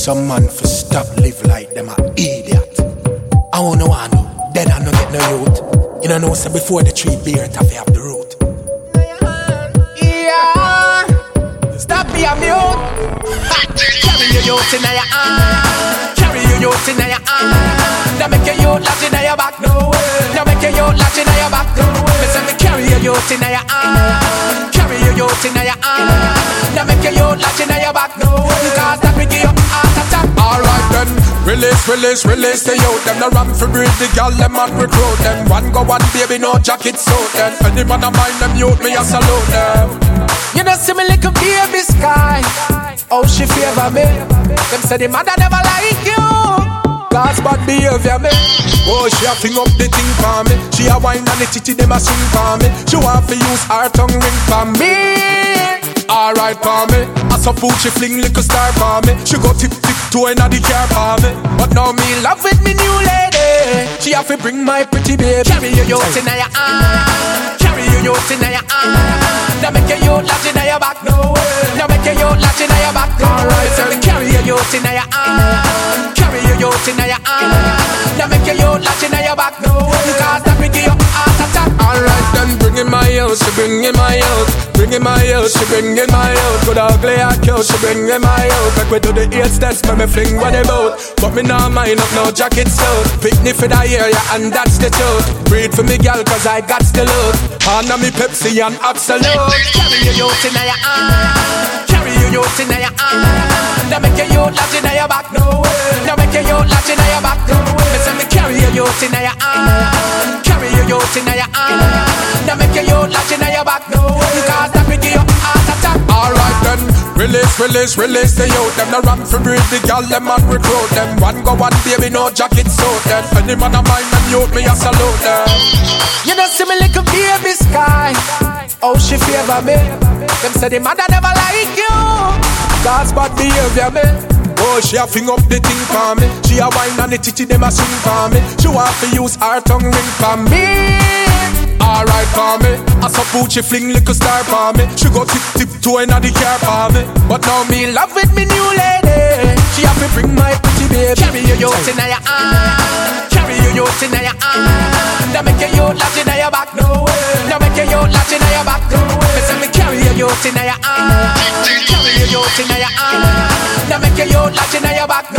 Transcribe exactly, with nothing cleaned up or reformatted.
some man for stop live like them a idiot. I wanna want no, then I no get no youth. You know no say before the tree bear it have to have the root. Yeah, stop being a mute. Carry your youth in your hand. Carry your youth in your hand. Now make your youth latch in your back. No way. Now make your youth latch in your back. No way. Me say me carry your youth in your hand. Carry your youth in your hand. Now make your youth latch in your back. No way. Cause that will give you heart attack. Alright then, release, release, release the youth. Them the ram for breed the girl, them and recruit them. One go one baby, no jacket suit them. Any man a mind them youth, me a salute them. You know see me like a baby sky. Oh she favor me. Them say the mother never like you. Cause bad behavior me. Oh she a fling up the thing for me. She a wine and the titty them a swing for me. She want to use her tongue ring for me. Alright for me. I suppose she fling like a star for me. She go tip tip to another car for me. But now me love with me new lady. She have to bring my pretty baby. Carry your youth in your hand. Carry your youth in your hand. Now make your youth latch in your back. No way. Now make your youth latch in your back. Alright, so me carry your youth in your hand. Carry your youth in your hand. Now make your youth latch in your back. No way. Cause that will give you heart attack. Alright then, bring in my youth. She bring in my youth. Bring in my youth. She bring in my youth. Good ugly and cute. She bring in my youth. Make me do the eight steps. Make me fling what they bout. But me nah mind up no jacket suit. Pick me for the ear, yeah, and that's the truth. Breathe for me girl, cause I got the loot. Hand on me Pepsi and Absolute. Carry your youth in your hand. Carry your youth in your hand. Now make your youth latch in your back. No way. Now make your youth latch in your back. No way. Me say me carry your youth in your hand. Carry your youth in your hand. Now make your youth latch in your back. No way. Cause that will give you heart attack. Alright then, release, release, release the youth. Them the ram for breed the girl, them and recruit them. One go one baby, no jacket suit them. Any man a mind them youth, me a salute them. You know see me like a baby sky. Oh she favor me. Them say the mother never like you. Cause bad behavior me. Oh she a fling up the thing for me. She a wine and the titty them a swing for me. She want to use her tongue ring for me. Alright for me. I suppose she fling like a star for me. She go tip tip to another car for me. But now me love with me new lady. She have to bring my pretty baby. Carry your youth in your hand. Carry your youth in your hand. Now make your youth latch in your back. No way. Now make your youth latch in your back. No way. Me say me carry your youth in your hand. Carry your youth in your hand. Now make your youth latch in your back.